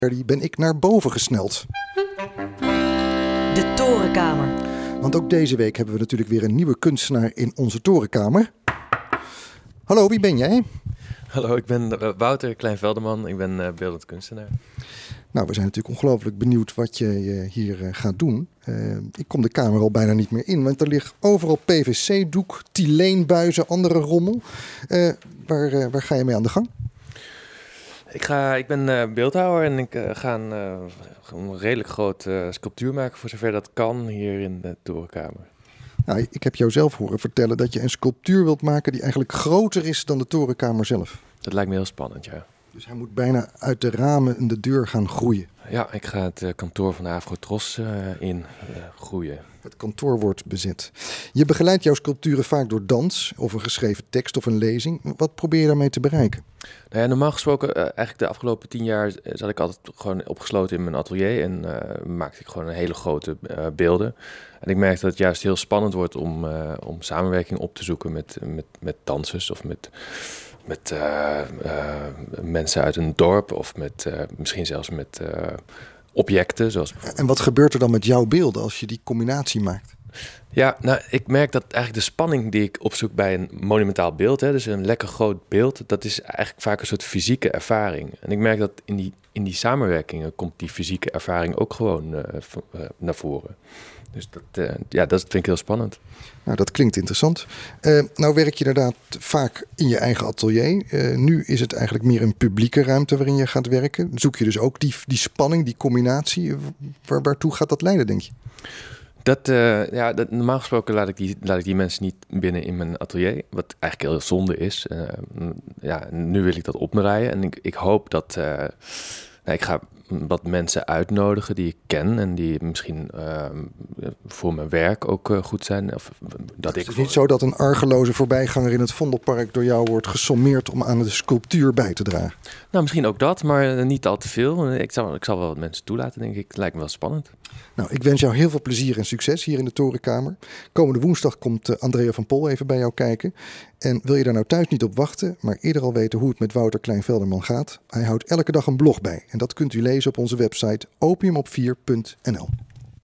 ben ik naar boven gesneld. De Torenkamer. Want ook deze week hebben we natuurlijk weer een nieuwe kunstenaar in onze Torenkamer. Hallo, wie ben jij? Hallo, ik ben Wouter Klein-Velderman. Ik ben beeldend kunstenaar. Nou, we zijn natuurlijk ongelooflijk benieuwd wat je hier gaat doen. Ik kom de kamer al bijna niet meer in, want er ligt overal PVC-doek, tyleenbuizen, andere rommel. Waar ga je mee aan de gang? Ik ben beeldhouwer en ik ga een redelijk groot sculptuur maken, voor zover dat kan, hier in de Torenkamer. Nou, ik heb jou zelf horen vertellen dat je een sculptuur wilt maken die eigenlijk groter is dan de Torenkamer zelf. Dat lijkt me heel spannend, ja. Dus hij moet bijna uit de ramen en de deur gaan groeien. Ja, ik ga het kantoor van de Afrotros groeien. Het kantoor wordt bezet. Je begeleidt jouw sculpturen vaak door dans of een geschreven tekst of een lezing. Wat probeer je daarmee te bereiken? Nou ja, normaal gesproken, eigenlijk de afgelopen 10 jaar zat ik altijd gewoon opgesloten in mijn atelier en maakte ik gewoon een hele grote beelden. En ik merk dat het juist heel spannend wordt om samenwerking op te zoeken met dansers of met mensen uit een dorp of misschien zelfs met objecten. En wat gebeurt er dan met jouw beelden als je die combinatie maakt? Ja, nou, ik merk dat eigenlijk de spanning die ik opzoek bij een monumentaal beeld, dus een lekker groot beeld, dat is eigenlijk vaak een soort fysieke ervaring. En ik merk dat in die samenwerkingen komt die fysieke ervaring ook gewoon naar voren. Dus dat vind ik heel spannend. Nou, dat klinkt interessant. Nou werk je inderdaad vaak in je eigen atelier. Nu is het eigenlijk meer een publieke ruimte waarin je gaat werken. Zoek je dus ook die spanning, die combinatie. Waartoe gaat dat leiden, denk je? Normaal gesproken laat ik die mensen niet binnen in mijn atelier. Wat eigenlijk heel zonde is. Nu wil ik dat opdraaien. En ik hoop dat... ik ga wat mensen uitnodigen die ik ken en die misschien voor mijn werk ook goed zijn. Het is niet zo dat een argeloze voorbijganger in het Vondelpark door jou wordt gesommeerd om aan de sculptuur bij te dragen. Nou, misschien ook dat, maar niet al te veel. Ik zal wel wat mensen toelaten, denk ik. Het lijkt me wel spannend. Nou, ik wens jou heel veel plezier en succes hier in de Torenkamer. Komende woensdag komt Andrea van Pol even bij jou kijken. En wil je daar nou thuis niet op wachten, maar eerder al weten hoe het met Wouter Klein-Velderman gaat? Hij houdt elke dag een blog bij. En dat kunt u lezen op onze website opiumop4.nl.